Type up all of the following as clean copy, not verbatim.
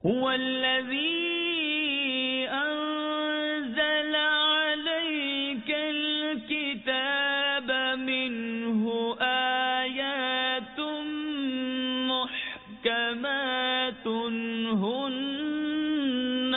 هو الذي أنزل عليك الكتاب منه آيات محكمات هن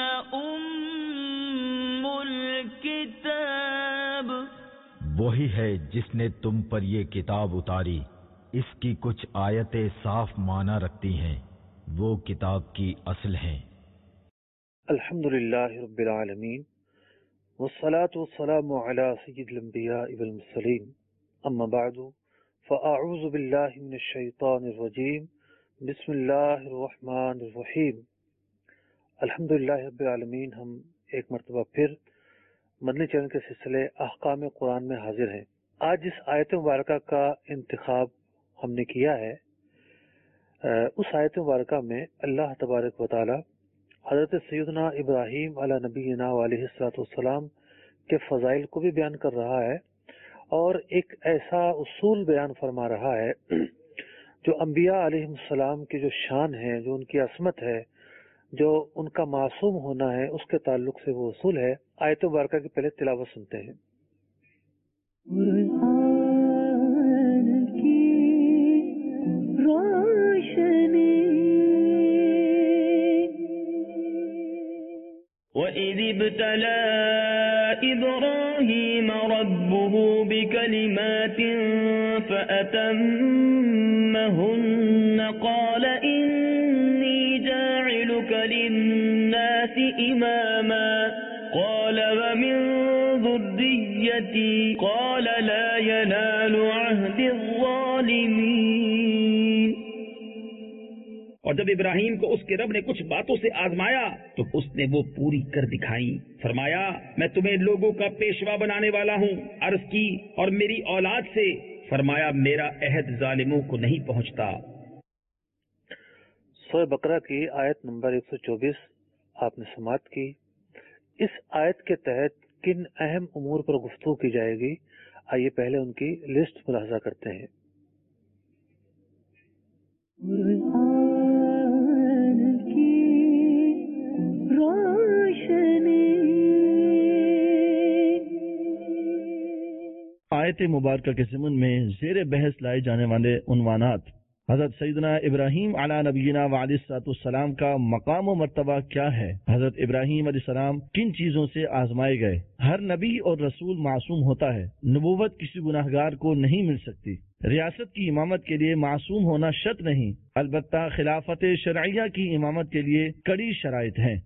أم الكتاب، وہی ہے جس نے تم پر یہ کتاب اتاری، اس کی کچھ آیتیں صاف معنی رکھتی ہیں، وہ کتاب کی اصل ہیں۔ الحمدللہ رب العالمین والصلاة والسلام علی سید الانبیاء والمرسلین، اما بعد فاعوذ باللہ من الشیطان الرجیم، بسم اللہ الرحمن الرحیم۔ الحمدللہ رب العالمین، ہم ایک مرتبہ پھر مدنی چینل کے سلسلے احکام قرآن میں حاضر ہیں۔ آج جس آیت مبارکہ کا انتخاب ہم نے کیا ہے، اس آیت مبارکہ میں اللہ تبارک و تعالی حضرت سیدنا ابراہیم علیہ نبینا علیہ الصلوۃ والسلام کے فضائل کو بھی بیان کر رہا ہے، اور ایک ایسا اصول بیان فرما رہا ہے جو انبیاء علیہ السلام کی جو شان ہے، جو ان کی عصمت ہے، جو ان کا معصوم ہونا ہے، اس کے تعلق سے وہ اصول ہے۔ آیت مبارکہ کی پہلے تلاوت سنتے ہیں۔ قرآن کی روشنی، وَإِذِ ابْتَلَى إِبْرَاهِيمَ رَبُّهُ بِكَلِمَاتٍ فَأَتَمَّهُنَّ قَالَ إِنِّي جَاعِلُكَ لِلنَّاسِ إِمَامًا قَالَ وَمِن ذُرِّيَّتِي قَالَ لَا يَنَالُ عَهْدِ الظَّالِمِينَ۔ اور جب ابراہیم کو اس کے رب نے کچھ باتوں سے آزمایا تو اس نے وہ پوری کر دکھائی۔ فرمایا میں تمہیں لوگوں کا پیشوا بنانے والا ہوں۔ عرض کی اور میری اولاد سے؟ فرمایا میرا عہد ظالموں کو نہیں پہنچتا۔ سورہ بقرہ کی آیت نمبر 124 آپ نے سماعت کی۔ اس آیت کے تحت کن اہم امور پر گفتگو کی جائے گی، آئیے پہلے ان کی لسٹ ملاحظہ کرتے ہیں۔ قرآن کی روشنی، آیت مبارکہ کے ضمن میں زیر بحث لائے جانے والے عنوانات: حضرت سیدنا ابراہیم علیہ نبینا وعلیہ الصلوۃ والسلام کا مقام و مرتبہ کیا ہے، حضرت ابراہیم علیہ السلام کن چیزوں سے آزمائے گئے، ہر نبی اور رسول معصوم ہوتا ہے، نبوت کسی گناہگار کو نہیں مل سکتی، ریاست کی امامت کے لیے معصوم ہونا شرط نہیں، البتہ خلافت شرعیہ کی امامت کے لیے کڑی شرائط ہیں۔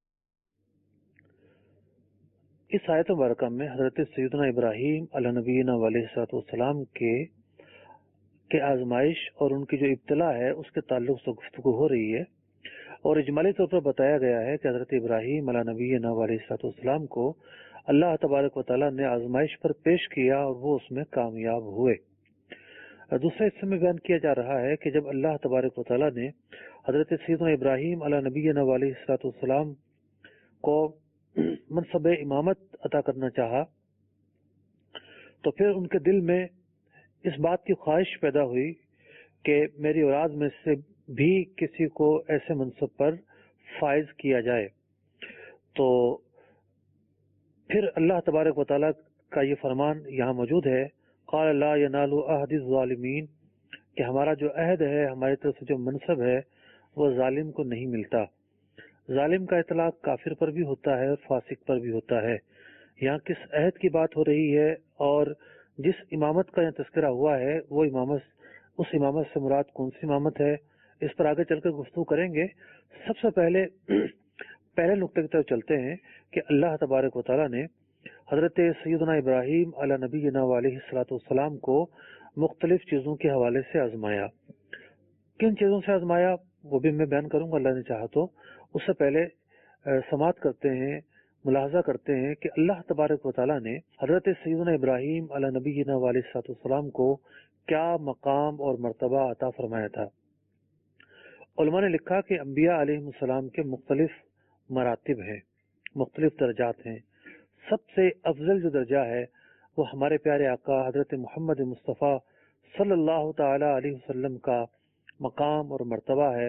اس آیت مبارکہ میں حضرت سیدنا ابراہیم علیہ نبینا علیہ الصلوۃ والسلام کے آزمائش اور ان کی جو ابتلا ہے اس کے تعلق سے گفتگو ہو رہی ہے، اور اجمالی طور پر بتایا گیا ہے کہ حضرت ابراہیم علیہ نبینا علیہ الصلوۃ والسلام کو اللہ تبارک و تعالیٰ نے آزمائش پر پیش کیا اور وہ اس میں کامیاب ہوئے۔ دوسرے حصے میں بیان کیا جا رہا ہے کہ جب اللہ تبارک و تعالیٰ نے حضرت سیدنا ابراہیم علیہ نبینا علیہ الصلوۃ والسلام کو منصب امامت عطا کرنا چاہا تو پھر ان کے دل میں اس بات کی خواہش پیدا ہوئی کہ میری اولاد میں سے بھی کسی کو ایسے منصب پر فائز کیا جائے۔ تو پھر اللہ تبارک و تعالیٰ کا یہ فرمان یہاں موجود ہے، قال لا ینال عہد الظالمین، کہ ہمارا جو عہد ہے، ہماری طرف سے جو منصب ہے وہ ظالم کو نہیں ملتا۔ ظالم کا اطلاق کافر پر بھی ہوتا ہے اور فاسق پر بھی ہوتا ہے۔ یہاں کس عہد کی بات ہو رہی ہے اور جس امامت کا یہاں تذکرہ ہوا ہے وہ امامت، اس امامت سے مراد کون سی امامت ہے، اس پر آگے چل کر گفتگو کریں گے۔ سب سے پہلے نقطے کی طرف چلتے ہیں کہ اللہ تبارک و تعالیٰ نے حضرت سیدنا ابراہیم علیہ نبینا علیہ الصلوۃ والسلام کو مختلف چیزوں کے حوالے سے آزمایا۔ کن چیزوں سے آزمایا وہ بھی میں بیان کروں گا اللہ نے چاہا تو۔ اس سے پہلے سماعت کرتے ہیں، ملاحظہ کرتے ہیں کہ اللہ تبارک و تعالیٰ نے حضرت سیدنا ابراہیم علیہ نبینا علیہ الصلوۃ والسلام کو کیا مقام اور مرتبہ عطا فرمایا تھا۔ علماء نے لکھا کہ انبیاء علیہ السلام کے مختلف مراتب ہیں، مختلف درجات ہیں۔ سب سے افضل جو درجہ ہے وہ ہمارے پیارے آقا حضرت محمد مصطفیٰ صلی اللہ تعالی علیہ وسلم کا مقام اور مرتبہ ہے،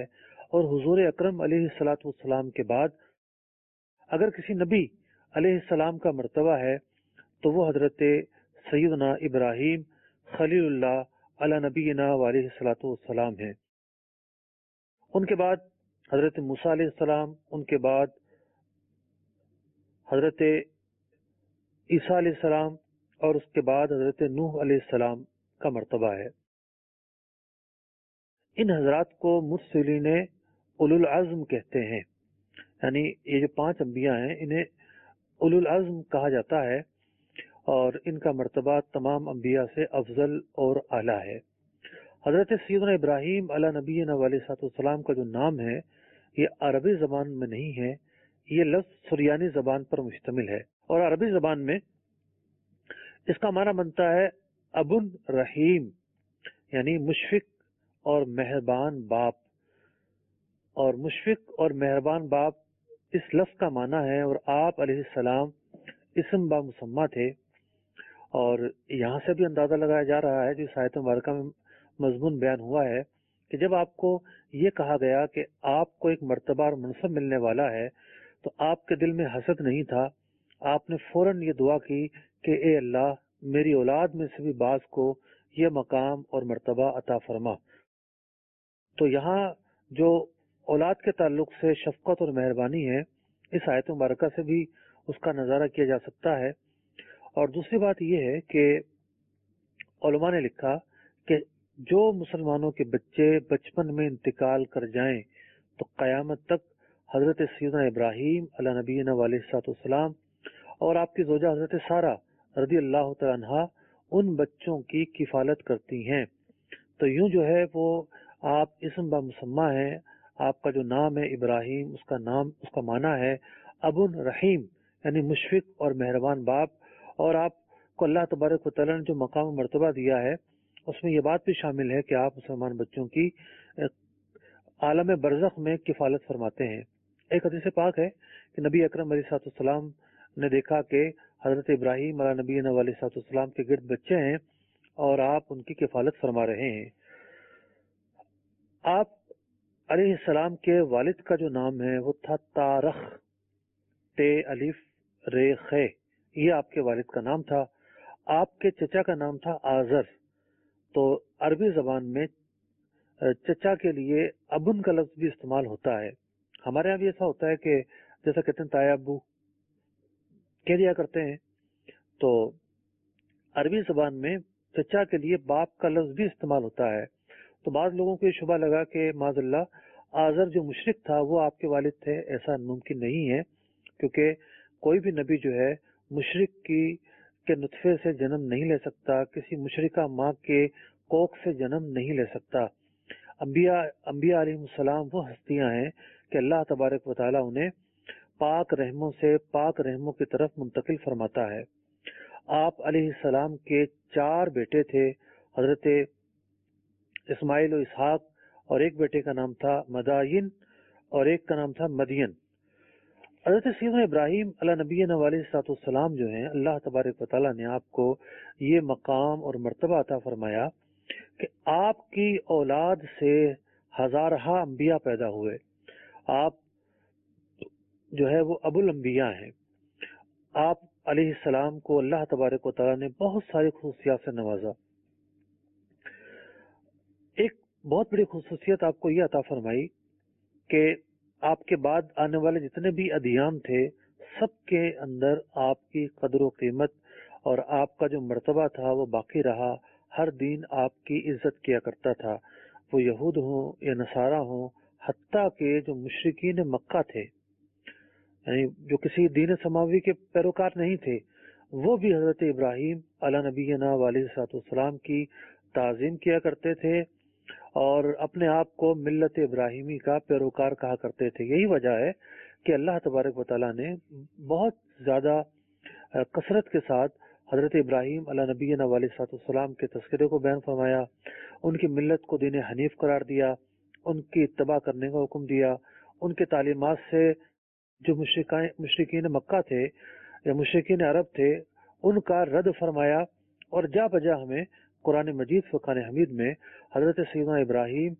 اور حضور اکرم علیہ الصلوۃ والسلام کے بعد اگر کسی نبی علیہ السلام کا مرتبہ ہے تو وہ حضرت سیدنا ابراہیم خلیل اللہ علی نبینا علیہ الصلوۃ والسلام ہیں۔ ان کے بعد حضرت موسیٰ علیہ السلام، ان کے بعد حضرت عیسیٰ علیہ السلام، اور اس کے بعد حضرت نوح علیہ السلام کا مرتبہ ہے۔ ان حضرات کو مرسلین اولو العزم کہتے ہیں، یعنی یہ جو 5 انبیاء ہیں انہیں اولو العزم کہا جاتا ہے، اور ان کا مرتبہ تمام انبیاء سے افضل اور اعلیٰ ہے۔ حضرت سیدنا ابراہیم علی نبینا علیہ السلام کا جو نام ہے یہ عربی زبان میں نہیں ہے، یہ لفظ سریانی زبان پر مشتمل ہے، اور عربی زبان میں اس کا معنی بنتا ہے ابن رحیم، یعنی مشفق اور مہربان باپ، اور مشفق اور مہربان باپ اس لفظ کا معنی ہے، اور آپ علیہ السلام اسم با مسمہ تھے۔ اور یہاں سے بھی اندازہ لگایا جا رہا ہے جو اس آیت مبارکہ میں مضمون بیان ہوا ہے کہ جب آپ کو یہ کہا گیا کہ آپ کو ایک مرتبہ اور منصب ملنے والا ہے تو آپ کے دل میں حسد نہیں تھا، آپ نے فوراً یہ دعا کی کہ اے اللہ میری اولاد میں سے بھی بعض کو یہ مقام اور مرتبہ عطا فرما۔ تو یہاں جو اولاد کے تعلق سے شفقت اور مہربانی ہے اس آیت مبارکہ سے بھی اس کا نظارہ کیا جا سکتا ہے۔ اور دوسری بات یہ ہے کہ علماء نے لکھا کہ جو مسلمانوں کے بچے بچپن میں انتقال کر جائیں تو قیامت تک حضرت سیدنا ابراہیم علی نبینا علیہ السلام اور آپ کی زوجہ حضرت سارہ رضی اللہ تعالیٰ عنہا ان بچوں کی کفالت کرتی ہیں۔ تو یوں جو ہے وہ آپ اسم با مسمہ ہیں، آپ کا جو نام ہے ابراہیم، اس کا معنی ہے ابن رحیم، یعنی مشفق اور مہربان باپ، اور آپ کو اللہ تبارک و تعالیٰ نے جو مقام و مرتبہ دیا ہے اس میں یہ بات بھی شامل ہے کہ آپ مسلمان بچوں کی عالم برزخ میں کفالت فرماتے ہیں۔ ایک حدیث پاک ہے کہ نبی اکرم علیہ السلام نے دیکھا کہ حضرت ابراہیم علیہ نبینا علیہ السلام کے گرد بچے ہیں اور آپ ان کی کفالت فرما رہے ہیں۔ آپ علیہ السلام کے والد کا جو نام ہے وہ تھا تارخ، تے الف رے خے، یہ آپ کے والد کا نام تھا۔ آپ کے چچا کا نام تھا آزر۔ تو عربی زبان میں چچا کے لیے ابن کا لفظ بھی استعمال ہوتا ہے۔ ہمارے یہاں بھی ایسا ہوتا ہے کہ جیسا کہتے ہیں تایا ابو کہہ دیا کرتے ہیں، تو عربی زبان میں چچا کے لیے باپ کا لفظ بھی استعمال ہوتا ہے۔ تو بعض لوگوں کو یہ شبہ لگا کہ معاذ اللہ آزر جو مشرک تھا وہ آپ کے والد تھے، ایسا ممکن نہیں ہے، کیونکہ کوئی بھی نبی جو ہے مشرک کے نطفے سے جنم نہیں لے سکتا، کسی مشرکہ ماں کے کوکھ سے جنم نہیں لے سکتا۔ انبیاء علیہ السلام وہ ہستیاں ہیں کہ اللہ تبارک و تعالیٰ انہیں پاک رحموں سے پاک رحموں کی طرف منتقل فرماتا ہے۔ آپ علیہ السلام کے 4 بیٹے تھے، حضرت اسماعیل و اسحاق، اور ایک بیٹے کا نام تھا مدائن اور ایک کا نام تھا مدین۔ حضرت سیدنا ابراہیم علیہ نبینا علیہ السلام جو ہیں اللہ تبارک و تعالیٰ نے آپ کو یہ مقام اور مرتبہ عطا فرمایا کہ آپ کی اولاد سے ہزارہ انبیاء پیدا ہوئے۔ آپ جو ہے وہ ابو الانبیاء ہیں۔ آپ علیہ السلام کو اللہ تبارک و تعالیٰ نے بہت ساری خصوصیات سے نوازا۔ ایک بہت بڑی خصوصیت آپ کو یہ عطا فرمائی کہ آپ کے بعد آنے والے جتنے بھی ادیان تھے سب کے اندر آپ کی قدر و قیمت اور آپ کا جو مرتبہ تھا وہ باقی رہا۔ ہر دین آپ کی عزت کیا کرتا تھا، وہ یہود ہوں یا نصارہ ہوں، حتیٰ کہ جو مشرکین مکہ تھے، یعنی جو کسی دین سماوی کے پیروکار نہیں تھے، وہ بھی حضرت ابراہیم علیہ نبینا علیہ السلام کی تعظیم کیا کرتے تھے اور اپنے آپ کو ملت ابراہیمی کا پیروکار کہا کرتے تھے۔ یہی وجہ ہے کہ اللہ تبارک و تعالیٰ نے بہت زیادہ کثرت کے ساتھ حضرت ابراہیم علیہ نبینا علیہ السلام کے تذکرے کو بیان فرمایا، ان کی ملت کو دین حنیف قرار دیا، ان کی اتباع کرنے کا حکم دیا، ان کے تعلیمات سے جو مشرکین مکہ تھے یا مشرکین عرب تھے ان کا رد فرمایا، اور جا بجا ہمیں قرآن مجید فرقان حمید میں حضرت سیدنا ابراہیم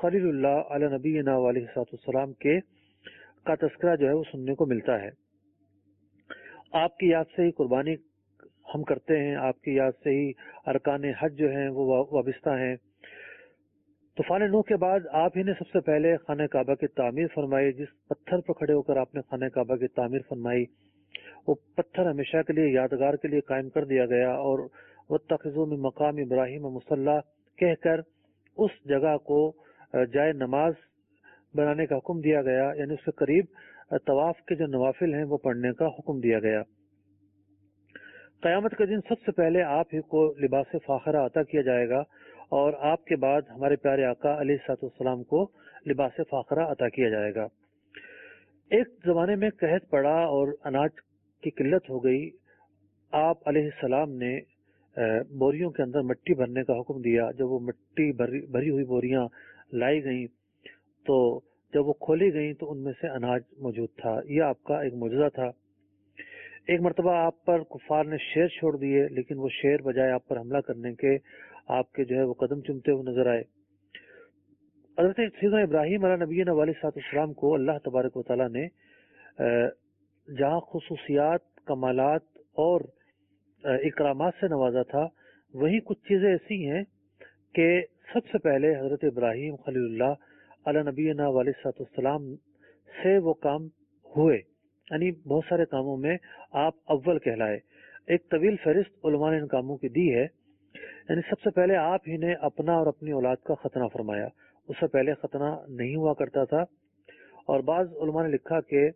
خلیل اللہ علی نبینا علیہ السلام کے کا تذکرہ جو ہے وہ سننے کو ملتا ہے۔ آپ کی یاد سے ہی قربانی ہم کرتے ہیں، آپ کی یاد سے ہی ارکان حج جو ہیں وہ وابستہ ہیں۔ طوفان نوح کے بعد آپ ہی نے سب سے پہلے خانہ کعبہ کی تعمیر فرمائی۔ جس پتھر پر کھڑے ہو کر آپ نے خانہ کعبہ کی تعمیر فرمائی، وہ پتھر ہمیشہ کے لیے یادگار کے لیے قائم کر دیا گیا، اور وَاتَّخِذُوا مِن مقام ابراہیم مصلی کہہ کر اس جگہ کو جائے نماز بنانے کا حکم دیا گیا، یعنی اس کے قریب طواف کے جو نوافل ہیں وہ پڑھنے کا حکم دیا گیا۔ قیامت کے دن سب سے پہلے آپ ہی کو لباس فاخرہ عطا کیا جائے گا، اور آپ کے بعد ہمارے پیارے آقا علیہ السلام کو لباس فاخرہ عطا کیا جائے گا۔ ایک زمانے میں قحط پڑا اور اناج کی قلت ہو گئی۔ آپ علیہ السلام نے بوریوں کے اندر مٹی بھرنے کا حکم دیا۔ جب وہ مٹی بھری ہوئی بوریاں لائی گئیں تو جب وہ کھولی گئیں تو ان میں سے اناج موجود تھا۔ یہ آپ کا ایک معجزہ تھا۔ ایک مرتبہ آپ پر کفار نے شیر چھوڑ دیے، لیکن وہ شیر بجائے آپ پر حملہ کرنے کے آپ کے جو ہے وہ قدم چومتے ہوئے نظر آئے۔ حضرت سیدنا ابراہیم علیہ نبینا علیہ السلام کو اللہ تبارک و تعالیٰ نے جہاں خصوصیات، کمالات اور اکرامات سے نوازا تھا، وہیں کچھ چیزیں ایسی ہیں کہ سب سے پہلے حضرت ابراہیم خلیل اللہ علیہ نبینا علیہ السلام سے وہ کام ہوئے، یعنی بہت سارے کاموں میں آپ اول کہلائے۔ ایک طویل فہرست علماء نے ان کاموں کی دی ہے، یعنی سب سے پہلے آپ ہی نے اپنا اور اپنی اولاد کا ختنہ فرمایا۔ اس سے پہلے ختنہ نہیں ہوا کرتا تھا، اور بعض علماء نے لکھا کہ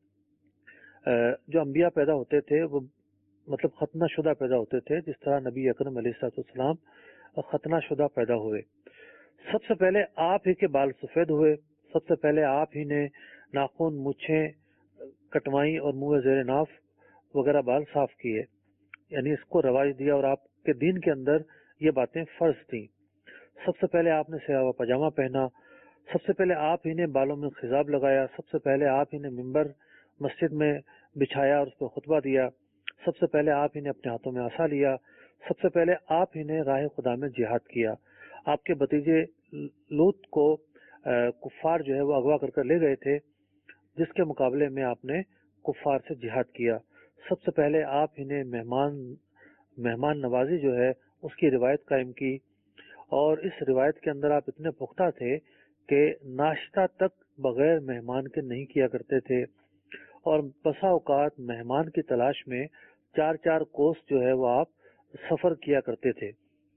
جو انبیاء پیدا ہوتے تھے وہ مطلب ختنہ شدہ پیدا ہوتے تھے، جس طرح نبی اکرم علیہ السلام ختنہ شدہ پیدا ہوئے۔ سب سے پہلے آپ ہی کے بال سفید ہوئے، سب سے پہلے آپ ہی نے ناخن، مونچھیں کٹوائیں اور منہ زیر ناف وغیرہ بال صاف کیے، یعنی اس کو رواج دیا، اور آپ کے دین کے اندر یہ باتیں فرض تھیں۔ سب سے پہلے آپ نے سیاہ پاجامہ پہنا، سب سے پہلے آپ ہی نے بالوں میں خضاب لگایا، سب سے پہلے آپ ہی نے ممبر مسجد میں بچھایا اور اس پہ خطبہ دیا، سب سے پہلے آپ ہی نے اپنے ہاتھوں میں عصا لیا، سب سے پہلے آپ ہی نے راہ خدا میں جہاد کیا۔ آپ کے بھتیجے لوط کو کفار جو ہے وہ اغوا کر لے گئے تھے، جس کے مقابلے میں آپ نے کفار سے جہاد کیا۔ سب سے پہلے آپ ہی نے مہمان نوازی جو ہے اس کی روایت قائم کی، اور اس روایت کے اندر آپ اتنے پختہ تھے کہ ناشتہ تک بغیر مہمان کے نہیں کیا کرتے تھے، اور بسا اوقات مہمان کی تلاش میں 4 کوس جو ہے وہ آپ سفر کیا کرتے تھے۔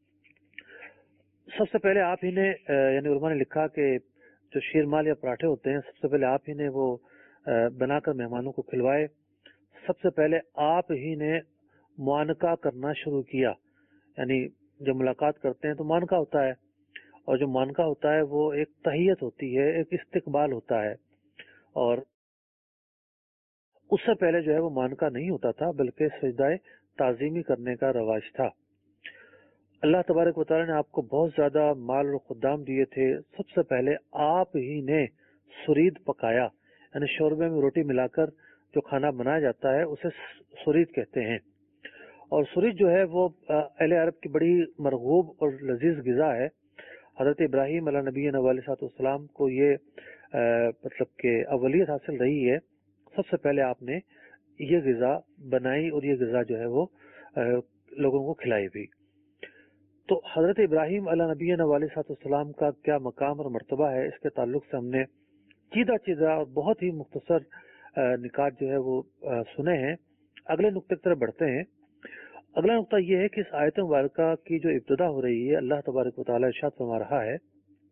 سب سے پہلے آپ ہی نے یعنی علماء نے لکھا کہ جو شیرمال یا پراٹھے ہوتے ہیں، سب سے پہلے آپ ہی نے وہ بنا کر مہمانوں کو کھلوائے۔ سب سے پہلے آپ ہی نے معانقہ کرنا شروع کیا، یعنی جب ملاقات کرتے ہیں تو معانقہ ہوتا ہے، اور جو معانقہ ہوتا ہے وہ ایک تحیت ہوتی ہے، ایک استقبال ہوتا ہے، اور اس سے پہلے جو ہے وہ معانقہ نہیں ہوتا تھا، بلکہ سجدہ تعظیمی کرنے کا رواج تھا۔ اللہ تبارک و تعالیٰ نے آپ کو بہت زیادہ مال اور خدام دیے تھے۔ سب سے پہلے آپ ہی نے سرید پکایا، یعنی شوربے میں روٹی ملا کر جو کھانا بنایا جاتا ہے اسے سرید کہتے ہیں، اور سرید جو ہے وہ اہل عرب کی بڑی مرغوب اور لذیذ غذا ہے۔ حضرت ابراہیم علیہ نبی علیہ السلام کو یہ مطلب کہ اولیت حاصل رہی ہے، سب سے پہلے آپ نے یہ غذا بنائی اور یہ غذا جو ہے وہ لوگوں کو کھلائی بھی۔ تو حضرت ابراہیم علیہ نبی علیہ السلام کا کیا مقام اور مرتبہ ہے، اس کے تعلق سے ہم نے چیدہ اور بہت ہی مختصر نکات جو ہے وہ سنے ہیں۔ اگلے نقطے کی طرف بڑھتے ہیں۔ اگلا نقطہ یہ ہے کہ اس آیت مبارکہ کی جو ابتدا ہو رہی ہے، اللہ تبارک و تعالیٰ ارشاد فرما رہا ہے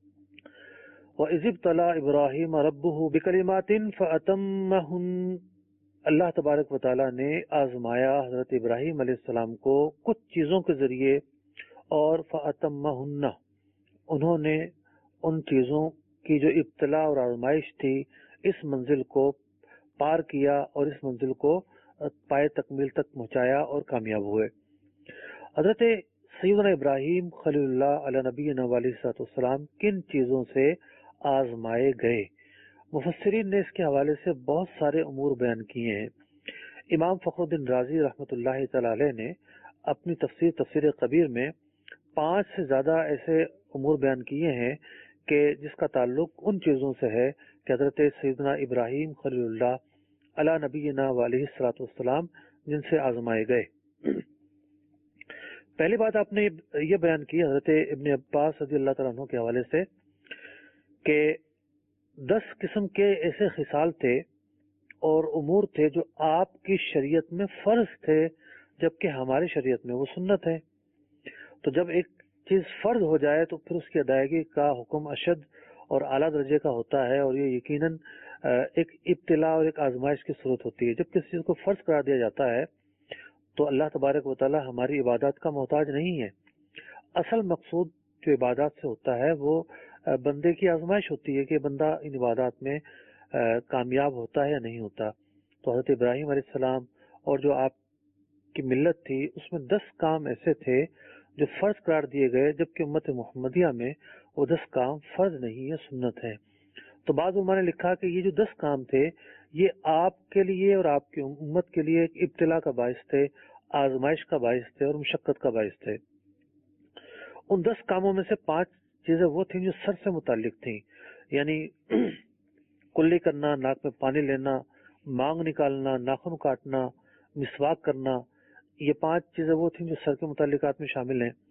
وَإِذِ ابْتَلَىٰ إِبْرَاهِيمَ رَبُّهُ بِكَلِمَاتٍ فَأَتَمَّهُنَّ، اللہ تبارک و تعالیٰ نے آزمایا حضرت ابراہیم علیہ السلام کو کچھ چیزوں کے ذریعے، اور فَأَتَمَّهُنَّ، انہوں نے ان چیزوں کی جو ابتلا اور آزمائش تھی اس منزل کو پار کیا اور اس منزل کو پائے تکمیل تک پہنچایا اور کامیاب ہوئے۔ حضرت سیدنا ابراہیم خلیل اللہ علیہ نبی علیہ السلام کن چیزوں سے آزمائے گئے؟ مفسرین نے اس کے حوالے سے بہت سارے امور بیان کیے ہیں۔ امام فخر الدین رازی رحمۃ اللہ تعالی علیہ نے اپنی تفسیر کبیر میں 5 سے زیادہ ایسے امور بیان کیے ہیں کہ جس کا تعلق ان چیزوں سے ہے کہ حضرت سیدنا ابراہیم خلیل اللہ علی نبینا علیہ الصلوۃ والسلام جن سے آزمائے گئے۔ پہلی بات آپ نے یہ بیان کی حضرت ابن عباس رضی اللہ تعالیٰ عنہ کے حوالے سے کہ 10 قسم کے ایسے خصال تھے اور امور تھے جو آپ کی شریعت میں فرض تھے جبکہ ہماری شریعت میں وہ سنت ہے۔ تو جب ایک چیز فرض ہو جائے تو پھر اس کی ادائیگی کا حکم اشد اور اعلیٰ درجے کا ہوتا ہے، اور یہ یقیناً ایک ابتلا اور ایک آزمائش کی صورت ہوتی ہے۔ جب کسی چیز کو فرض قرار دیا جاتا ہے تو اللہ تبارک و تعالی ہماری عبادات کا محتاج نہیں ہے۔ اصل مقصود جو عبادات سے ہوتا ہے وہ بندے کی آزمائش ہوتی ہے کہ بندہ ان عبادات میں کامیاب ہوتا ہے یا نہیں ہوتا۔ تو حضرت ابراہیم علیہ السلام اور جو آپ کی ملت تھی اس میں 10 کام ایسے تھے جو فرض قرار دیے گئے، جبکہ امت محمدیہ میں وہ 10 کام فرض نہیں ہے، سنت ہے۔ تو بعض علماء نے لکھا کہ یہ جو 10 کام تھے یہ آپ کے لیے اور آپ کی امت کے لیے ایک ابتلا کا باعث تھے، آزمائش کا باعث تھے اور مشقت کا باعث تھے۔ ان 10 کاموں میں سے 5 چیزیں وہ تھیں جو سر سے متعلق تھیں، یعنی کلی کرنا، ناک میں پانی لینا، مانگ نکالنا، ناخن کاٹنا، مسواک کرنا، یہ 5 چیزیں وہ تھیں جو سر کے متعلقات میں شامل ہیں۔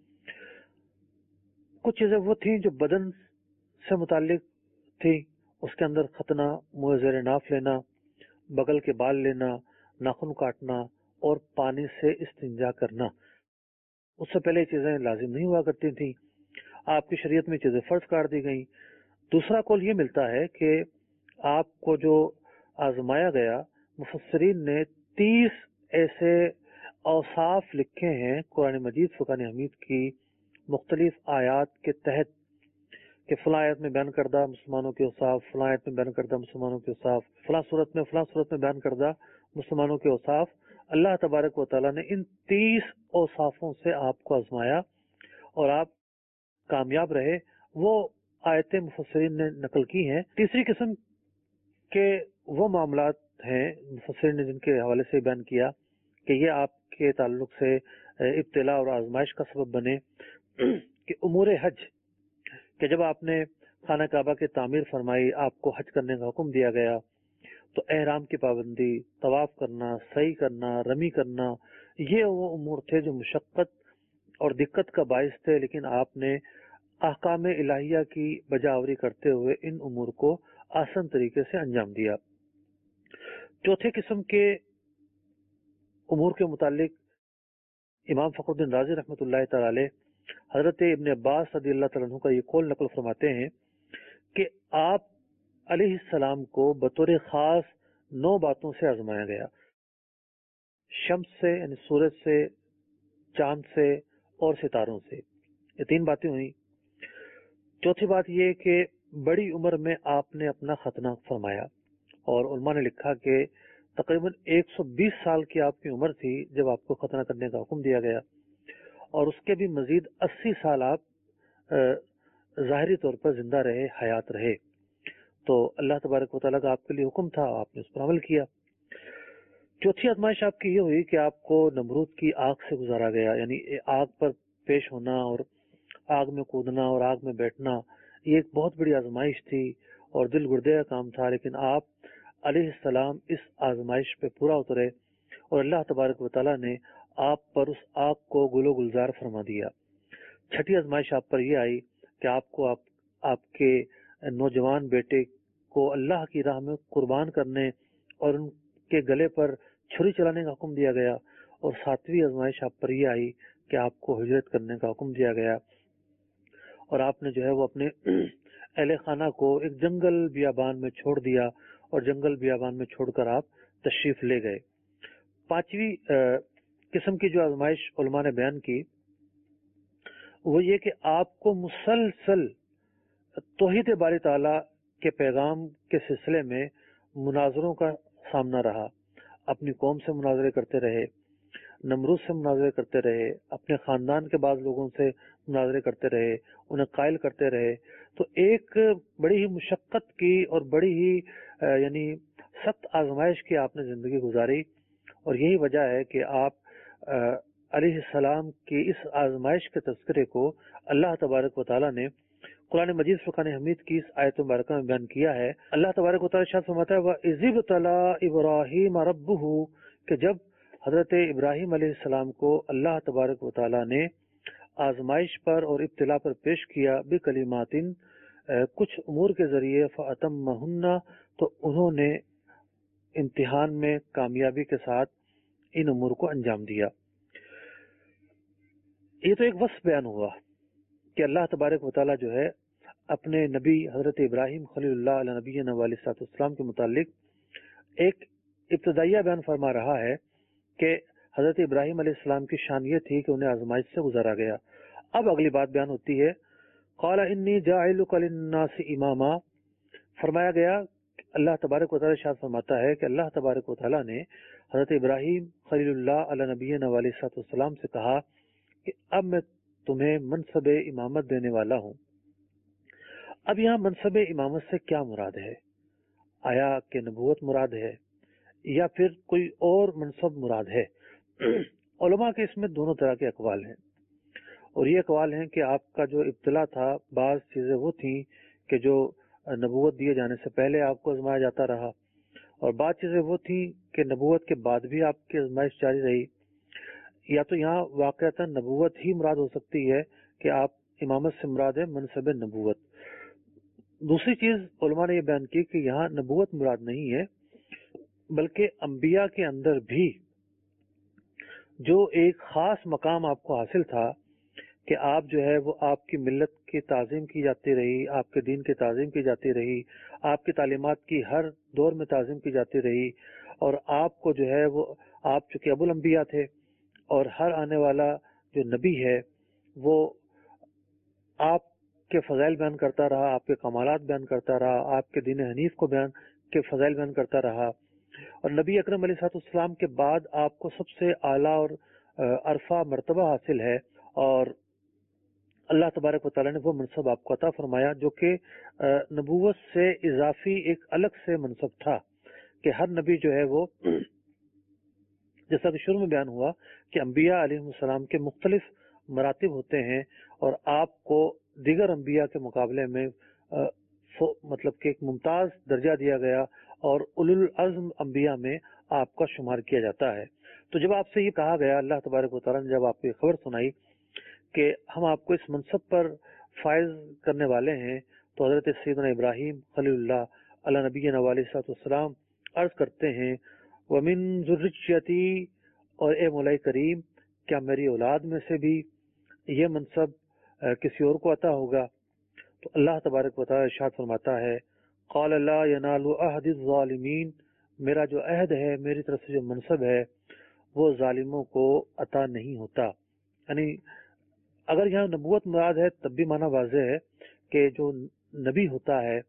کچھ چیزیں وہ تھیں جو بدن سے متعلق تھیں، اس کے اندر ختنہ، منہ زیر ناف لینا، بغل کے بال لینا، ناخن کاٹنا اور پانی سے استنجا کرنا۔ اس سے پہلے یہ چیزیں لازم نہیں ہوا کرتی تھیں، آپ کی شریعت میں چیزیں فرض قرار دی گئیں۔ دوسرا قول یہ ملتا ہے کہ آپ کو جو آزمایا گیا، مفسرین نے 30 ایسے اوصاف لکھے ہیں قرآن مجید فرقان حمید کی مختلف آیات کے تحت کہ فلاں آیت میں بیان کردہ مسلمانوں کے اوصاف، فلاں آیت میں بیان کردہ مسلمانوں کے اوصاف، فلاں صورت میں بیان کردہ مسلمانوں کے اوصاف۔ اللہ تبارک و تعالیٰ نے ان 30 اوصافوں سے آپ کو آزمایا اور آپ کامیاب رہے۔ وہ آیتیں مفسرین نے نقل کی ہیں۔ تیسری قسم کے وہ معاملات ہیں مفسرین نے جن کے حوالے سے بیان کیا کہ یہ آپ کے تعلق سے ابتلا اور آزمائش کا سبب بنے کہ امور حج، کہ جب آپ نے خانہ کعبہ کی تعمیر فرمائی، آپ کو حج کرنے کا حکم دیا گیا تو احرام کی پابندی، طواف کرنا، سعی کرنا، رمی کرنا، یہ وہ امور تھے جو مشقت اور دقت کا باعث تھے، لیکن آپ نے احکام الہیہ کی بجاوری کرتے ہوئے ان امور کو آسان طریقے سے انجام دیا۔ چوتھے قسم کے امور کے متعلق امام فخر الدین رازی رحمۃ اللہ تعالی علیہ حضرت ابن عباس رضی اللہ تعالیٰ عنہ کا یہ قول نقل فرماتے ہیں کہ آپ علیہ السلام کو بطور خاص 9 باتوں سے آزمایا گیا، شمس سے یعنی سورج سے، چاند سے اور ستاروں سے۔ یہ 3 باتیں ہوئیں۔ چوتھی بات یہ کہ بڑی عمر میں آپ نے اپنا ختنہ فرمایا، اور علماء نے لکھا کہ تقریباً 120 سال کی آپ کی عمر تھی جب آپ کو ختنہ کرنے کا حکم دیا گیا، اور اس کے بھی مزید 80 سال آپ ظاہری طور پر زندہ رہے، حیات رہے۔ تو اللہ تبارک و تعالیٰ کا آپ کے لیے حکم تھا، آپ نے اس پر عمل کیا۔ چوتھی آزمائش آپ کی یہ ہوئی کہ آپ کو نمرود کی آگ سے گزارا گیا، یعنی آگ پر پیش ہونا اور آگ میں کودنا اور آگ میں بیٹھنا، یہ ایک بہت بڑی آزمائش تھی اور دل گردے کا کام تھا، لیکن آپ علیہ السلام اس آزمائش پہ پورا اترے اور اللہ تبارک و تعالیٰ نے آپ پر اس آگ کو گل و گلزار فرما دیا۔ چھٹی آزمائش آپ پر یہ آئی کہ آپ کو آپ کے نوجوان بیٹے کو اللہ کی راہ میں قربان کرنے اور ان کے گلے پر چھری چلانے کا حکم دیا گیا، اور 7ویں آزمائش آپ پر یہ آئی کہ آپ کو ہجرت کرنے کا حکم دیا گیا، اور آپ نے جو ہے وہ اپنے اہل خانہ کو ایک جنگل بیابان میں چھوڑ دیا، اور جنگل بیابان میں چھوڑ کر آپ تشریف لے گئے۔ 5ویں قسم کی جو آزمائش علماء نے بیان کی وہ یہ کہ آپ کو مسلسل توحید باری تعالیٰ کے پیغام کے سلسلے میں مناظروں کا سامنا رہا۔ اپنی قوم سے مناظرے کرتے رہے، نمرود سے مناظرے کرتے رہے، اپنے خاندان کے بعض لوگوں سے مناظرے کرتے رہے، انہیں قائل کرتے رہے۔ تو ایک بڑی ہی مشقت کی اور بڑی ہی یعنی سخت آزمائش کی آپ نے زندگی گزاری، اور یہی وجہ ہے کہ آپ علیہ السلام کی اس آزمائش کے تذکرے کو اللہ تبارک و تعالیٰ نے قرآن مجید فرقان حمید کی اس آیت مبارکہ میں بیان کیا ہے۔ اللہ تبارک و تعالی ارشاد فرماتا ہے وَإِذِ ابْتَلَىٰ إِبْرَاهِيمَ رَبُّهُ، کہ جب حضرت ابراہیم علیہ السلام کو اللہ تبارک و تعالی نے آزمائش پر اور ابتلا پر پیش کیا بکلمات، کچھ امور کے ذریعے، فَأَتَمَّهُنَّ، تو انہوں نے امتحان میں کامیابی کے ساتھ ان امور کو انجام دیا۔ یہ تو ایک وصف بیان ہوا کہ اللہ تبارک و تعالی جو ہے اپنے نبی حضرت ابراہیم خلیل اللہ علیہ نبینا علیہ السلام کے متعلق ایک ابتدائیہ بیان فرما رہا ہے کہ حضرت ابراہیم علیہ السلام کی شان یہ تھی کہ انہیں آزمائش سے گزارا گیا۔ اب اگلی بات بیان ہوتی ہے قال انی جاعلک للناس اماما، فرمایا گیا اللہ تبارک و تعالی ارشاد فرماتا ہے کہ اللہ تبارک و تعالی نے حضرت ابراہیم خلیل اللہ علیہ نبینا علیہ السلام سے کہا کہ اب میں تمہیں منصب امامت دینے والا ہوں۔ اب یہاں منصب امامت سے کیا مراد ہے؟ آیا کہ نبوت مراد ہے یا پھر کوئی اور منصب مراد ہے؟ علماء کے اس میں دونوں طرح کے اقوال ہیں، اور یہ اقوال ہیں کہ آپ کا جو ابتلا تھا، بعض چیزیں وہ تھیں کہ جو نبوت دیے جانے سے پہلے آپ کو آزمایا جاتا رہا، اور بعض چیزیں وہ تھیں کہ نبوت کے بعد بھی آپ کی آزمائش جاری رہی۔ یا تو یہاں واقعتا نبوت ہی مراد ہو سکتی ہے کہ آپ امامت سے مراد ہے منصب نبوت۔ دوسری چیز علماء نے یہ بیان کی کہ یہاں نبوت مراد نہیں ہے، بلکہ انبیاء کے اندر بھی جو ایک خاص مقام آپ کو حاصل تھا کہ آپ جو ہے وہ آپ کی ملت کی تعظیم کی جاتی رہی، آپ کے دین کی تعظیم کی جاتی رہی، آپ کی تعلیمات کی ہر دور میں تعظیم کی جاتی رہی، اور آپ کو جو ہے وہ آپ چونکہ ابو الانبیاء تھے، اور ہر آنے والا جو نبی ہے وہ آپ کے فضائل بیان کرتا رہا، آپ کے کمالات بیان کرتا رہا، آپ کے دین حنیف کو بیان کے فضائل بیان کرتا رہا، اور نبی اکرم علیہ السلام کے بعد آپ کو سب سے اعلیٰ اور عرفہ مرتبہ حاصل ہے، اور اللہ تبارک و تعالیٰ نے وہ منصب آپ کو عطا فرمایا جو کہ نبوت سے اضافی ایک الگ سے منصب تھا کہ ہر نبی جو ہے وہ جیسا کہ شروع میں بیان ہوا کہ انبیاء علیہ السلام کے مختلف مراتب ہوتے ہیں، اور آپ کو دیگر انبیاء کے مقابلے میں مطلب کہ ایک ممتاز درجہ دیا گیا، اور اولو العزم انبیاء میں آپ کا شمار کیا جاتا ہے۔ تو جب آپ سے یہ کہا گیا، اللہ تبارک و تعالیٰ نے جب آپ کو خبر سنائی کہ ہم آپ کو اس منصب پر فائز کرنے والے ہیں، تو حضرت سیدنا ابراہیم خلیل اللہ علیہ نبینا علیہ السلام عرض کرتے ہیں وَمِن ذُرِّيَّتِي، اور اے مولا کریم کیا میری اولاد میں سے بھی یہ منصب کسی اور کو عطا ہوگا؟ تو اللہ تبارک و تعالی ارشاد فرماتا ہے قال لا ينال عہد الظالمین، میرا جو عہد ہے، میری طرف سے جو منصب ہے وہ ظالموں کو عطا نہیں ہوتا۔ یعنی اگر یہاں نبوت مراد ہے تب بھی معنی واضح ہے کہ جو نبی ہوتا ہے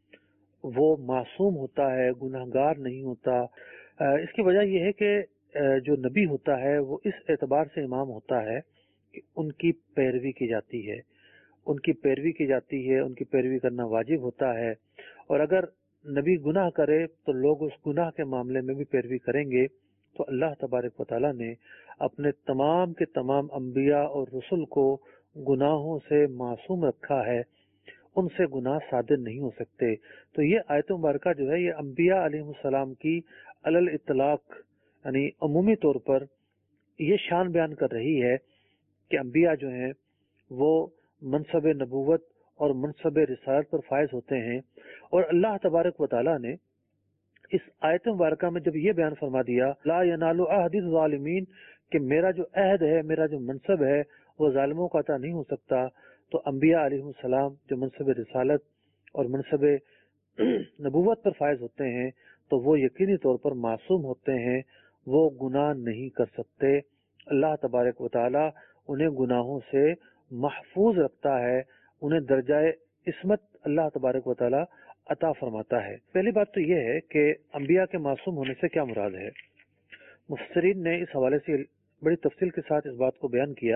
وہ معصوم ہوتا ہے، گناہگار نہیں ہوتا۔ اس کی وجہ یہ ہے کہ جو نبی ہوتا ہے وہ اس اعتبار سے امام ہوتا ہے کہ ان کی پیروی کی جاتی ہے، ان کی پیروی کی جاتی ہے، ان کی پیروی کرنا واجب ہوتا ہے، اور اگر نبی گناہ کرے تو لوگ اس گناہ کے معاملے میں بھی پیروی کریں گے۔ تو اللہ تبارک و تعالیٰ نے اپنے تمام کے تمام انبیاء اور رسل کو گناہوں سے معصوم رکھا ہے، ان سے گناہ صادر نہیں ہو سکتے۔ تو یہ آیت مبارکہ جو ہے یہ انبیاء علیہ السلام کی علی الاطلاق یعنی عمومی طور پر یہ شان بیان کر رہی ہے کہ انبیاء جو ہیں وہ منصب نبوت اور منصب رسالت پر فائز ہوتے ہیں، اور اللہ تبارک و تعالیٰ نے اس آیت مبارکہ میں جب یہ بیان فرما دیا لا ینال عہد الظالمین کہ میرا جو عہد ہے، میرا جو منصب ہے وہ ظالموں کا عطا نہیں ہو سکتا، تو انبیاء علیہ السلام جو منصب رسالت اور منصب نبوت پر فائز ہوتے ہیں تو وہ یقینی طور پر معصوم ہوتے ہیں، وہ گناہ نہیں کر سکتے۔ اللہ تبارک و تعالی انہیں گناہوں سے محفوظ رکھتا ہے، انہیں درجہ عصمت اللہ تبارک و تعالی عطا فرماتا ہے۔ پہلی بات تو یہ ہے کہ انبیاء کے معصوم ہونے سے کیا مراد ہے۔ مفسرین نے اس حوالے سے بڑی تفصیل کے ساتھ اس بات کو بیان کیا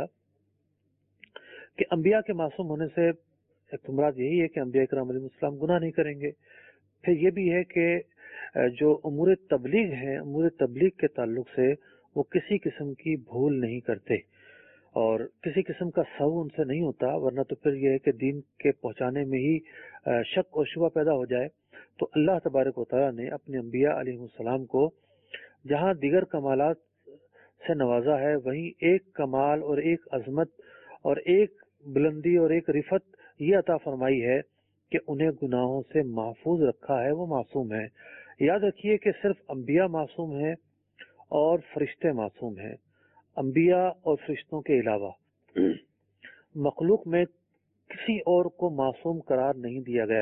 کہ انبیاء کے معصوم ہونے سے ایک مراد یہی ہے کہ انبیاء کرام علیہ السلام گناہ نہیں کریں گے، پھر یہ بھی ہے کہ جو امور تبلیغ ہیں، امور تبلیغ کے تعلق سے وہ کسی قسم کی بھول نہیں کرتے، اور کسی قسم کا سہو ان سے نہیں ہوتا، ورنہ تو پھر یہ ہے کہ دین کے پہنچانے میں ہی شک اور شبہ پیدا ہو جائے۔ تو اللہ تبارک و تعالیٰ نے اپنے انبیاء علیہ السلام کو جہاں دیگر کمالات سے نوازا ہے، وہیں ایک کمال اور ایک عظمت اور ایک بلندی اور ایک رفت یہ عطا فرمائی ہے کہ انہیں گناہوں سے محفوظ رکھا ہے، وہ معصوم ہیں۔ یاد رکھیے کہ صرف انبیاء معصوم ہیں اور فرشتے معصوم ہیں۔ انبیاء اور فرشتوں کے علاوہ مخلوق میں کسی اور کو معصوم قرار نہیں دیا گیا۔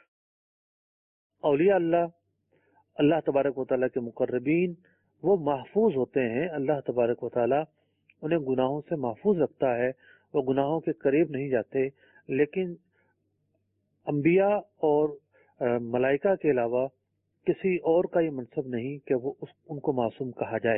اولیاء اللہ تبارک و تعالیٰ کے مقربین وہ محفوظ ہوتے ہیں، اللہ تبارک و تعالیٰ انہیں گناہوں سے محفوظ رکھتا ہے، وہ گناہوں کے قریب نہیں جاتے۔ لیکن انبیاء اور ملائکہ کے علاوہ کسی اور کا یہ منصب نہیں کہ وہ ان کو معصوم کہا جائے۔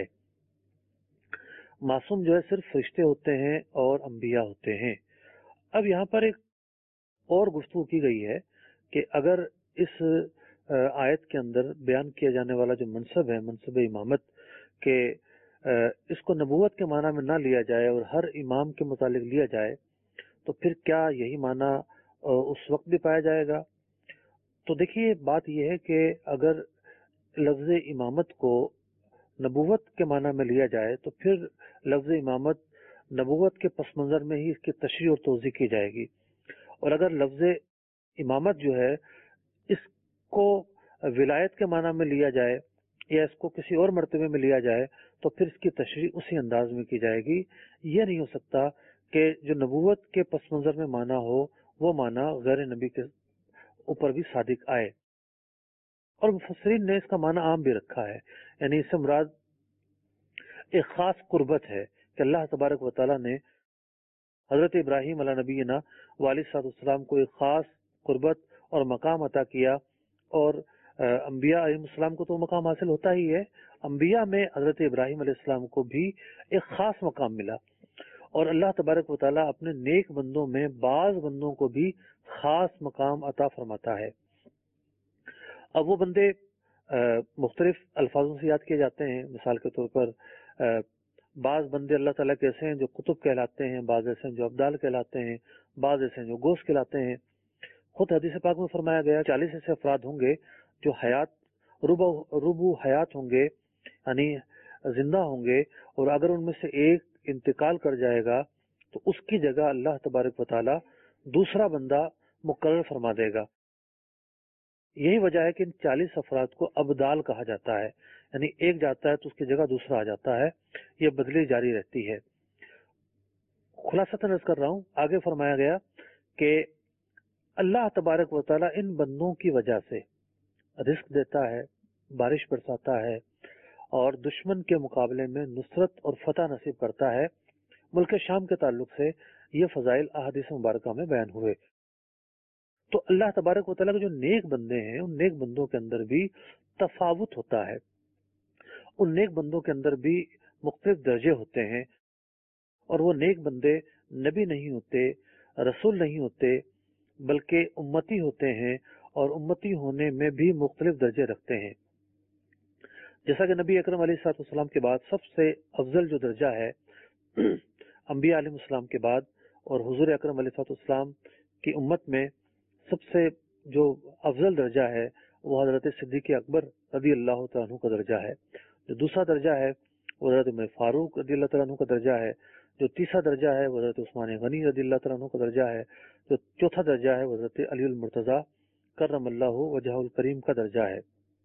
معصوم جو ہے صرف فرشتے ہوتے ہیں اور انبیاء ہوتے ہیں۔ اب یہاں پر ایک اور گفتگو کی گئی ہے کہ اگر اس آیت کے اندر بیان کیا جانے والا جو منصب ہے، منصب امامت، کہ اس کو نبوت کے معنی میں نہ لیا جائے اور ہر امام کے متعلق لیا جائے، تو پھر کیا یہی معنی اس وقت بھی پایا جائے گا؟ تو دیکھیے بات یہ ہے کہ اگر لفظ امامت کو نبوت کے معنی میں لیا جائے تو پھر لفظ امامت نبوت کے پس منظر میں ہی اس کی تشریح اور توضیح کی جائے گی، اور اگر لفظ امامت جو ہے اس کو ولایت کے معنی میں لیا جائے یا اس کو کسی اور مرتبے میں لیا جائے تو پھر اس کی تشریح اسی انداز میں کی جائے گی۔ یہ نہیں ہو سکتا کہ جو نبوت کے پس منظر میں معنی ہو وہ معنی غیر نبی کے اوپر بھی صادق آئے۔ اور مفسرین نے اس کا معنی عام بھی رکھا ہے، یعنی اس سے مراد ایک خاص قربت ہے کہ اللہ تبارک و تعالیٰ نے حضرت ابراہیم علیہ نبینا علیہ السلام کو ایک خاص قربت اور مقام عطا کیا، اور انبیاء علیہ السلام کو تو مقام حاصل ہوتا ہی ہے، انبیاء میں حضرت ابراہیم علیہ السلام کو بھی ایک خاص مقام ملا، اور اللہ تبارک و تعالیٰ اپنے نیک بندوں میں بعض بندوں کو بھی خاص مقام عطا فرماتا ہے۔ اب وہ بندے مختلف الفاظوں سے یاد کیے جاتے ہیں، مثال کے طور پر بعض بندے اللہ تعالیٰ کے ایسے ہیں جو قطب کہلاتے ہیں، بعض ایسے ہیں جو ابدال کہلاتے ہیں، بعض ایسے ہیں جو گوس کہلاتے ہیں۔ خود حدیث پاک میں فرمایا گیا 40 ایسے افراد ہوں گے جو حیات ربو حیات ہوں گے، یعنی زندہ ہوں گے، اور اگر ان میں سے ایک انتقال کر جائے گا تو اس کی جگہ اللہ تبارک و تعالیٰ دوسرا بندہ مقرر فرما دے گا۔ یہی وجہ ہے کہ ان 40 افراد کو ابدال کہا جاتا ہے، یعنی ایک جاتا ہے تو اس کی جگہ دوسرا آ جاتا ہے، یہ بدلی جاری رہتی ہے۔ خلاصتاً عرض کر رہا ہوں، آگے فرمایا گیا کہ اللہ تبارک و تعالیٰ ان بندوں کی وجہ سے رزق دیتا ہے، بارش برساتا ہے، اور دشمن کے مقابلے میں نصرت اور فتح نصیب کرتا ہے۔ ملک شام کے تعلق سے یہ فضائل احادیث مبارکہ میں بیان ہوئے۔ تو اللہ تبارک و تعالیٰ کے جو نیک بندے ہیں ان نیک بندوں کے اندر بھی تفاوت ہوتا ہے، ان نیک بندوں کے اندر بھی مختلف درجے ہوتے ہیں، اور وہ نیک بندے نبی نہیں ہوتے، رسول نہیں ہوتے، بلکہ امتی ہوتے ہیں، اور امتی ہونے میں بھی مختلف درجے رکھتے ہیں۔ جیسا کہ نبی اکرم علیہ السلام کے بعد سب سے افضل جو درجہ ہے انبیاء علیہ السلام کے بعد، اور حضور اکرم علیہ السلام کی امت میں سب سے جو افضل درجہ ہے وہ حضرت صدیق اکبر رضی اللہ تعالیٰ عنہ کا درجہ ہے۔ جو دوسرا درجہ ہے وہ حضرت عمر فاروق رضی اللہ تعالیٰ عنہ کا درجہ ہے۔ جو تیسرا درجہ ہے وہ حضرت عثمان غنی رضی اللہ تعالیٰ عنہ کا درجہ ہے۔ جو چوتھا درجہ ہے وہ حضرت علی المرتضیٰ کرم اللہ وجہ الکریم کا درجہ ہے۔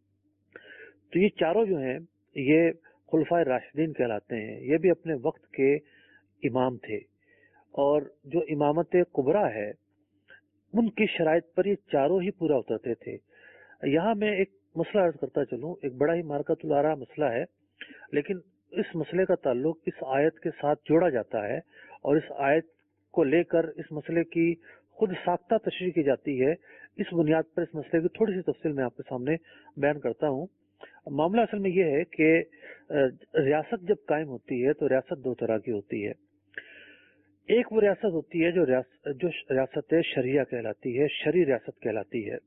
تو یہ چاروں جو ہیں یہ خلفائے راشدین کہلاتے ہیں، یہ بھی اپنے وقت کے امام تھے، اور جو امامت کبریٰ ہے ان کی شرائط پر یہ چاروں ہی پورا اترتے تھے۔ یہاں میں ایک مسئلہ عرض کرتا چلوں، ایک بڑا ہی مارکۃ الآراء مسئلہ ہے، لیکن اس مسئلے کا تعلق اس آیت کے ساتھ جوڑا جاتا ہے، اور اس آیت کو لے کر اس مسئلے کی خود ساختہ تشریح کی جاتی ہے۔ اس بنیاد پر اس مسئلے کی تھوڑی سی تفصیل میں آپ کے سامنے بیان کرتا ہوں۔ معاملہ اصل میں یہ ہے کہ ریاست جب قائم ہوتی ہے تو ریاست دو طرح کی ہوتی ہے۔ ایک وہ ریاست ہوتی ہے جو ریاست شریعہ کہلاتی ہے، شرعی ریاست کہلاتی ہے،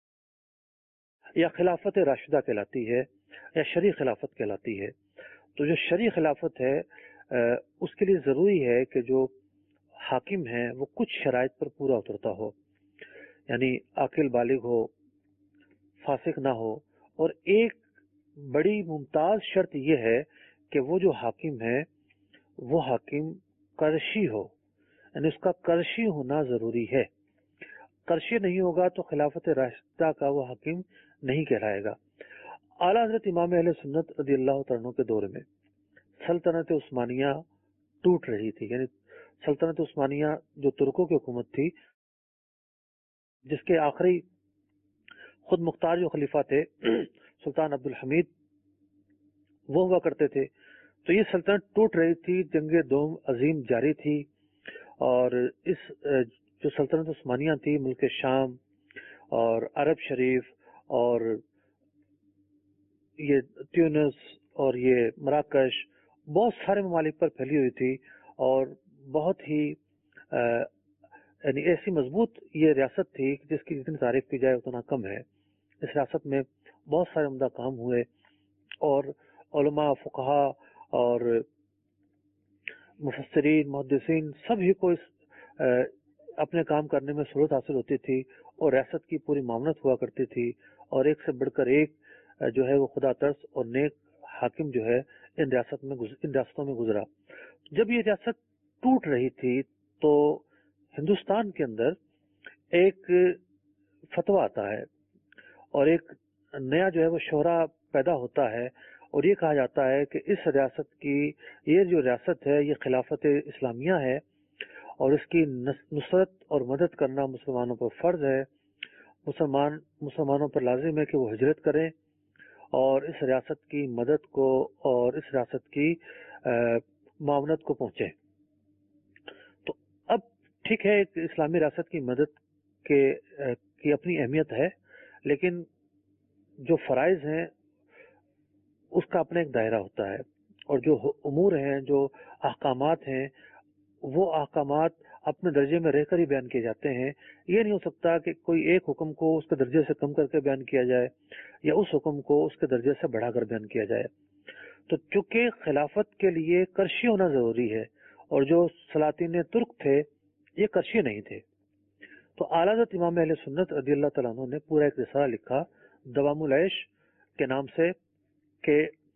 یا خلافت راشدہ کہلاتی ہے، یا شرعی خلافت کہلاتی ہے۔ تو جو شرعی خلافت ہے اس کے لیے ضروری ہے کہ جو حاکم ہے وہ کچھ شرائط پر پورا اترتا ہو، یعنی عاقل بالغ ہو، فاسق نہ ہو، اور ایک بڑی ممتاز شرط یہ ہے کہ وہ جو حاکم ہے وہ حاکم قرشی ہو، یعنی اس کا قرشی ہونا ضروری ہے۔ قرشی نہیں ہوگا تو خلافت راشدہ کا وہ حاکم نہیں کہلائے گا۔ اعلیٰ حضرت امام اہل سنت رضی اللہ تعالیٰ عنہ کے دور میں سلطنت عثمانیہ ٹوٹ رہی تھی، یعنی سلطنت عثمانیہ جو ترکوں کی حکومت تھی، جس کے آخری خود مختار جو خلیفہ تھے سلطان عبد الحمید وہ ہوا کرتے تھے، تو یہ سلطنت ٹوٹ رہی تھی، جنگ دوم عظیم جاری تھی، اور اس جو سلطنت عثمانیہ تھی ملک شام اور عرب شریف اور یہ تیونس اور یہ مراکش بہت سارے ممالک پر پھیلی ہوئی تھی، اور بہت ہی یعنی ایسی مضبوط یہ ریاست تھی کہ جس کی جتنی تعریف کی جائے اتنا کم ہے۔ اس ریاست میں بہت سارے عمدہ کام ہوئے، اور علماء، فقہا اور مفسرین، محدثین سبھی کو اس اپنے کام کرنے میں سہولت حاصل ہوتی تھی، اور ریاست کی پوری معاونت ہوا کرتی تھی، اور ایک سے بڑھ کر ایک جو ہے وہ خدا ترس اور نیک حاکم جو ہے ان ریاستوں میں گزرا۔ جب یہ ریاست ٹوٹ رہی تھی تو ہندوستان کے اندر ایک فتویٰ آتا ہے اور ایک نیا جو ہے وہ شعرا پیدا ہوتا ہے، اور یہ کہا جاتا ہے کہ اس ریاست کی یہ جو ریاست ہے یہ خلافت اسلامیہ ہے، اور اس کی نصرت اور مدد کرنا مسلمانوں پر فرض ہے۔ مسلمانوں پر لازم ہے کہ وہ ہجرت کریں اور اس ریاست کی مدد کو اور اس ریاست کی معاونت کو پہنچیں۔ تو اب ٹھیک ہے، ایک اسلامی ریاست کی مدد کی اپنی اہمیت ہے، لیکن جو فرائض ہیں اس کا اپنا ایک دائرہ ہوتا ہے، اور جو امور ہیں، جو احکامات ہیں، وہ احکامات اپنے درجے میں رہ کر ہی بیان کیے جاتے ہیں۔ یہ نہیں ہو سکتا کہ کوئی ایک حکم کو اس کے درجے سے کم کر کے بیان کیا جائے، یا اس حکم کو اس کے درجے سے بڑھا کر بیان کیا جائے۔ تو چونکہ خلافت کے لیے کرشی ہونا ضروری ہے، اور جو سلاطین ترک تھے یہ کرشی نہیں تھے، تو اعلیٰ حضرت امام اہل سنت رضی اللہ تعالیٰ عنہ نے پورا ایک رسالہ لکھا دوام العیش کے نام سے، کہ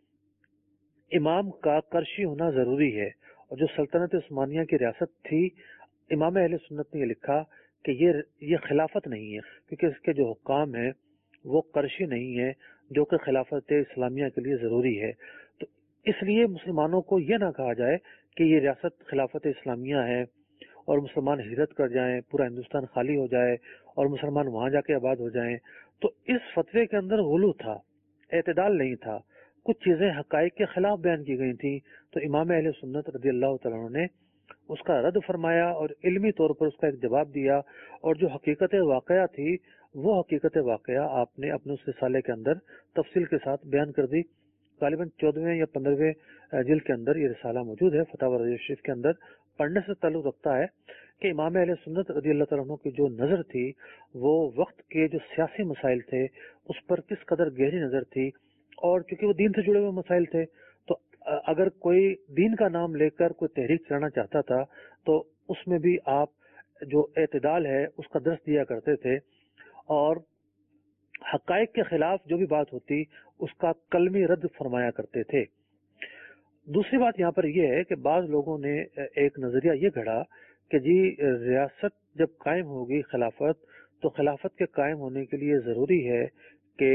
امام کا کرشی ہونا ضروری ہے۔ اور جو سلطنت عثمانیہ کی ریاست تھی، امام اہل سنت نے یہ لکھا کہ یہ خلافت نہیں ہے، کیونکہ اس کے جو حکام ہیں وہ کرشی نہیں ہے، جو کہ خلافت اسلامیہ کے لیے ضروری ہے۔ تو اس لیے مسلمانوں کو یہ نہ کہا جائے کہ یہ ریاست خلافت اسلامیہ ہے اور مسلمان ہجرت کر جائیں، پورا ہندوستان خالی ہو جائے اور مسلمان وہاں جا کے آباد ہو جائیں۔ تو اس فتوے کے اندر غلو تھا، اعتدال نہیں تھا، کچھ چیزیں حقائق کے خلاف بیان کی گئی تھیں، تو امام اہل سنت رضی اللہ تعالیٰ عنہ نے اس کا رد فرمایا اور علمی طور پر اس کا ایک جواب دیا، اور جو حقیقت واقعہ تھی وہ حقیقت واقعہ آپ نے اپنے اس رسالے کے اندر تفصیل کے ساتھ بیان کر دی۔ غالباً 14ویں یا 15ویں جلد کے اندر یہ رسالہ موجود ہے، فتاوی رضی شریف کے اندر۔ پڑھنے سے تعلق رکھتا ہے کہ امام اہل سنت رضی اللہ تعالیٰ عنہ کی جو نظر تھی وہ وقت کے جو سیاسی مسائل تھے اس پر کس قدر گہری نظر تھی، اور چونکہ وہ دین سے جڑے ہوئے مسائل تھے، تو اگر کوئی دین کا نام لے کر کوئی تحریک چلانا چاہتا تھا تو اس میں بھی آپ جو اعتدال ہے اس کا درس دیا کرتے تھے، اور حقائق کے خلاف جو بھی بات ہوتی اس کا کلمی رد فرمایا کرتے تھے۔ دوسری بات یہاں پر یہ ہے کہ بعض لوگوں نے ایک نظریہ یہ گھڑا کہ جی ریاست جب قائم ہوگی خلافت، تو خلافت کے قائم ہونے کے لیے ضروری ہے کہ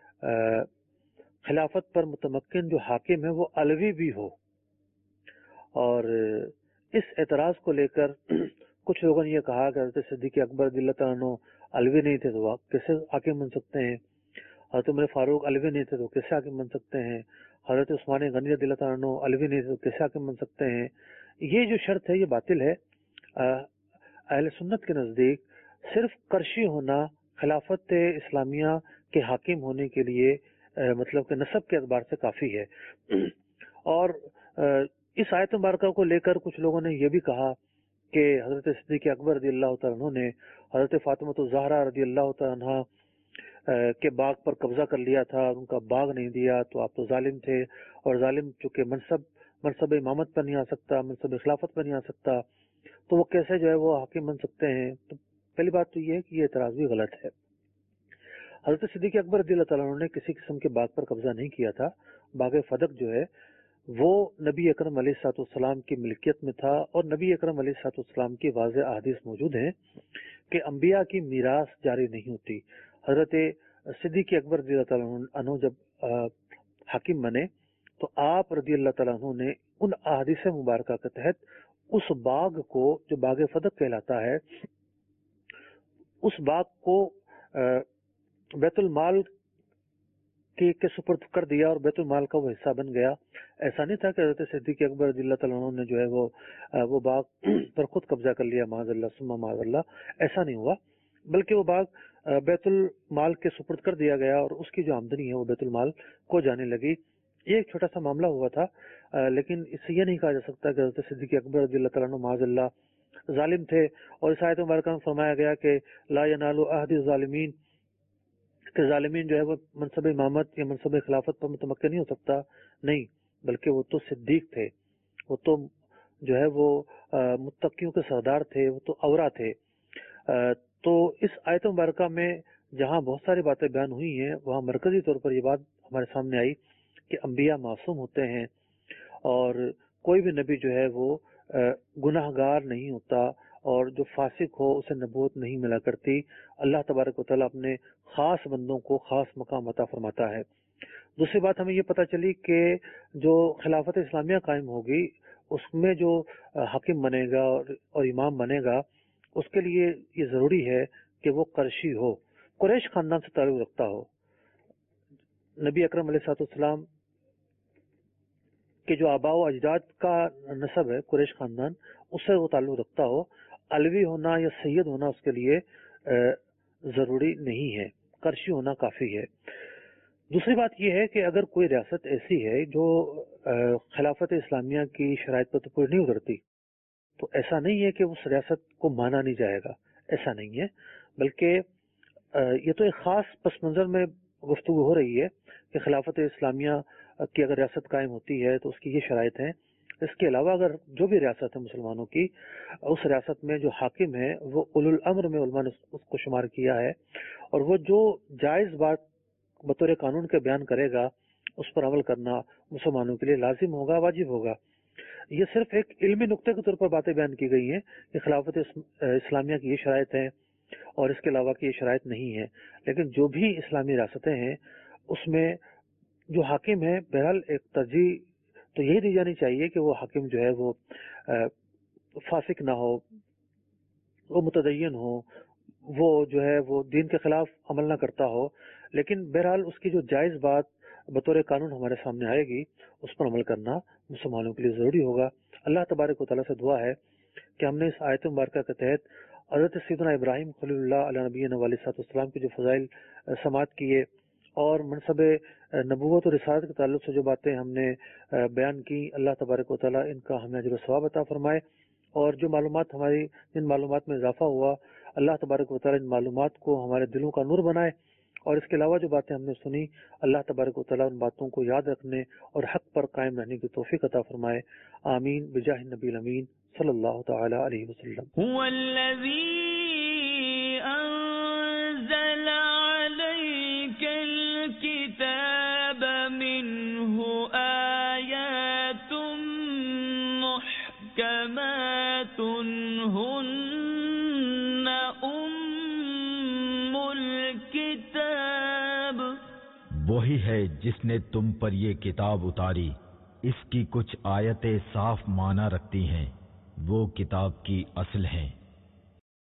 خلافت پر متمکن جو حاکم ہے وہ علوی بھی ہو، اور اس اعتراض کو لے کر کچھ لوگوں نے یہ کہا کہ حضرت صدیق اکبر رضی اللہ تعالیٰ عنہ علوی نہیں تھے تو وہ کیسے حاکم بن سکتے ہیں، حضرت عمر فاروق علوی نہیں تھے تو کیسے حاکم بن سکتے ہیں، حضرت عثمان غنی رضی اللہ تعالیٰ عنہ علوی نہیں تھے تو کیسے حاکم بن سکتے ہیں۔ یہ جو شرط ہے یہ باطل ہے۔ اہل سنت کے نزدیک صرف کرشی ہونا خلافت اسلامیہ کے حاکم ہونے کے لیے مطلب کہ نسب کے اعتبار سے کافی ہے۔ اور اس آیت مبارکہ کو لے کر کچھ لوگوں نے یہ بھی کہا کہ حضرت صدیق اکبر رضی اللہ تعالیٰ عنہ نے حضرت فاطمہ الزہرا رضی اللہ تعالیٰ عنہ کے باغ پر قبضہ کر لیا تھا، ان کا باغ نہیں دیا تو آپ تو ظالم تھے، اور ظالم چونکہ منصب منصب امامت پر نہیں آ سکتا، منصب خلافت پر نہیں آ سکتا، تو وہ کیسے جو ہے وہ حاکم بن سکتے ہیں؟ تو پہلی بات تو یہ ہے کہ یہ اعتراض بھی غلط ہے۔ حضرت صدیق اکبر رضی اللہ تعالیٰ عنہ نے کسی قسم کے باغ پر قبضہ نہیں کیا تھا۔ باغ فدق جو ہے وہ نبی اکرم علیہ الصلوۃ والسلام کی ملکیت میں تھا، اور نبی اکرم علیہ الصلوۃ والسلام کی واضح احادیث موجود ہیں کہ انبیاء کی میراث جاری نہیں ہوتی۔ حضرت صدیق اکبر رضی اللہ تعالیٰ عنہ جب حاکم بنے تو آپ رضی اللہ تعالیٰ عنہ نے ان احادیث مبارکہ کے تحت اس باغ کو جو باغ فدق کہلاتا ہے، اس باغ کو بیت المال کے سپرد کر دیا، اور بیت المال کا وہ حصہ بن گیا۔ ایسا نہیں تھا کہ حضرت صدیق اکبر رضی اللہ تعالیٰ عنہ نے جو ہے وہ باغ پر خود قبضہ کر لیا، معاذ اللہ ثم معاذ اللہ، ایسا نہیں ہوا، بلکہ وہ باغ بیت المال کے سپرد کر دیا گیا، اور اس کی جو آمدنی ہے وہ بیت المال کو جانے لگی۔ یہ ایک چھوٹا سا معاملہ ہوا تھا، لیکن اس سے یہ نہیں کہا جا سکتا کہ حضرت صدیق اکبر رضی اللہ تعالیٰ عنہ معاذ اللہ ظالم تھے، اور اس آیت مبارکہ میں فرمایا گیا کہ لا ینال عہد الظالمین، کہ ظالمین جو ہے وہ منصب امامت یا منصب خلافت پر متمکن نہیں ہو سکتا، نہیں، بلکہ وہ تو صدیق تھے، وہ تو جو ہے وہ متقیوں کے سردار تھے، وہ تو اورا تھے۔ تو اس آیت مبارکہ میں جہاں بہت ساری باتیں بیان ہوئی ہیں، وہاں مرکزی طور پر یہ بات ہمارے سامنے آئی کہ انبیاء معصوم ہوتے ہیں، اور کوئی بھی نبی جو ہے وہ گناہ گار نہیں ہوتا، اور جو فاسق ہو اسے نبوت نہیں ملا کرتی۔ اللہ تبارک و تعالیٰ اپنے خاص بندوں کو خاص مقام عطا فرماتا ہے۔ دوسری بات ہمیں یہ پتہ چلی کہ جو خلافت اسلامیہ قائم ہوگی، اس میں جو حاکم بنے گا اور امام بنے گا، اس کے لیے یہ ضروری ہے کہ وہ قرشی ہو، قریش خاندان سے تعلق رکھتا ہو۔ نبی اکرم علیہ الصلوۃ والسلام کہ جو آباء و اجداد کا نسب ہے قریش خاندان، اس سے وہ تعلق رکھتا ہو۔ علوی ہونا یا سید ہونا اس کے لیے ضروری نہیں ہے، قرشی ہونا کافی ہے۔ دوسری بات یہ ہے کہ اگر کوئی ریاست ایسی ہے جو خلافت اسلامیہ کی شرائط پر تو پوری نہیں اترتی، تو ایسا نہیں ہے کہ اس ریاست کو مانا نہیں جائے گا، ایسا نہیں ہے، بلکہ یہ تو ایک خاص پس منظر میں گفتگو ہو رہی ہے کہ خلافت اسلامیہ کی اگر ریاست قائم ہوتی ہے تو اس کی یہ شرائط ہیں۔ اس کے علاوہ اگر جو بھی ریاست ہے مسلمانوں کی، اس ریاست میں جو حاکم ہے وہ اولو الامر میں علماء نے اس کو شمار کیا ہے، اور وہ جو جائز بات بطور قانون کے بیان کرے گا اس پر عمل کرنا مسلمانوں کے لیے لازم ہوگا، واجب ہوگا۔ یہ صرف ایک علمی نقطے کے طور پر باتیں بیان کی گئی ہیں کہ خلافت اسلامیہ کی یہ شرائط ہیں اور اس کے علاوہ کی یہ شرائط نہیں ہے، لیکن جو بھی اسلامی ریاستیں ہیں اس میں جو حاکم ہے، بہرحال ایک ترجیح تو یہی دی جانی چاہیے کہ وہ حاکم جو ہے وہ فاسق نہ ہو، وہ متدین ہو، وہ جو ہے وہ دین کے خلاف عمل نہ کرتا ہو، لیکن بہرحال اس کی جو جائز بات بطور قانون ہمارے سامنے آئے گی اس پر عمل کرنا مسلمانوں کے لیے ضروری ہوگا۔ اللہ تبارک و تعالیٰ سے دعا ہے کہ ہم نے اس آیت مبارکہ کے تحت حضرت سیدنا ابراہیم خلیل اللہ علیہ نبینا علیہ السلام کے جو فضائل سماعت کیے، اور منصب نبوت اور رسالت کے تعلق سے جو باتیں ہم نے بیان کی، اللہ تبارک و تعالیٰ ان کا ہمیں اجر و ثواب عطا فرمائے، اور جو معلومات ہماری جن معلومات میں اضافہ ہوا، اللہ تبارک و تعالیٰ ان معلومات کو ہمارے دلوں کا نور بنائے، اور اس کے علاوہ جو باتیں ہم نے سنی، اللہ تبارک و تعالیٰ ان باتوں کو یاد رکھنے اور حق پر قائم رہنے کی توفیق عطا فرمائے۔ آمین بجاہ النبی الامین صلی اللہ تعالی علیہ وسلم۔ هو الذي أنزل عليك الكتاب منه آيات محكمات هن أم الكتاب، وہی ہے جس نے تم پر یہ کتاب اتاری، اس کی کچھ آیتیں صاف معنی رکھتی ہیں، وہ کتاب کی اصل ہیں۔